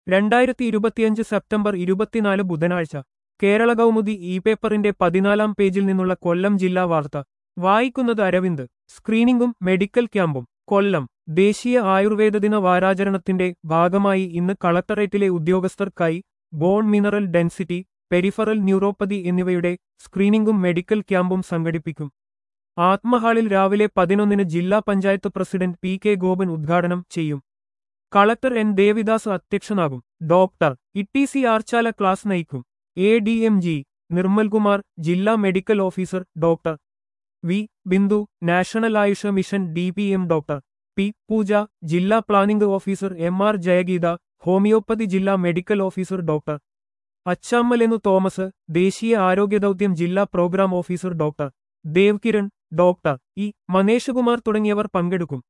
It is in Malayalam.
2025 സെപ്റ്റംബർ 24 ബുധനാഴ്ച കേരള കൗമുദി ഇ പേപ്പറിന്റെ 14-ാം പേജിൽ നിന്നുള്ള കൊല്ലം ജില്ലാ വാർത്ത വായിക്കുന്നത് അരവിന്ദ്. സ്ക്രീനിംഗും മെഡിക്കൽ ക്യാമ്പും കൊല്ലം. ദേശീയ ആയുർവേദ ദിന വാരാചരണത്തിന്റെ ഭാഗമായി ഇന്ന് കളക്ടറേറ്റിലെ ഉദ്യോഗസ്ഥർക്കായി bone mineral density, peripheral neuropathy എന്നിവയുടെ സ്ക്രീനിംഗും മെഡിക്കൽ ക്യാമ്പും സംഘടിപ്പിക്കും. ആത്മഹാളിൽ രാവിലെ 11-ന് ജില്ലാ panchayat president P K Gopan ഉദ്ഘാടനം ചെയ്യും. കളക്ടർ എൻ ദേവിദാസ് അധ്യക്ഷനാകും. Doctor E T C. ആർച്ചാല ക്ലാസ് നയിക്കും. എ.ഡി.എം.ജി. നിർമ്മൽകുമാർ, ജില്ലാ medical officer doctor V. Bindu, national Ayush mission DPM doctor P. Pooja, ജില്ലാ planning officer M.R. Jayageetha, homoeopathy ജില്ലാ മെഡിക്കൽ ഓഫീസർ ഡോക്ടർ അച്ചാമ്മലെന്നു തോമസ്, ദേശീയ ആരോഗ്യദൗത്യം ജില്ലാ programme officer doctor ദേവ്കിരൺ, doctor E. Maneshkumar തുടങ്ങിയവർ പങ്കെടുക്കും.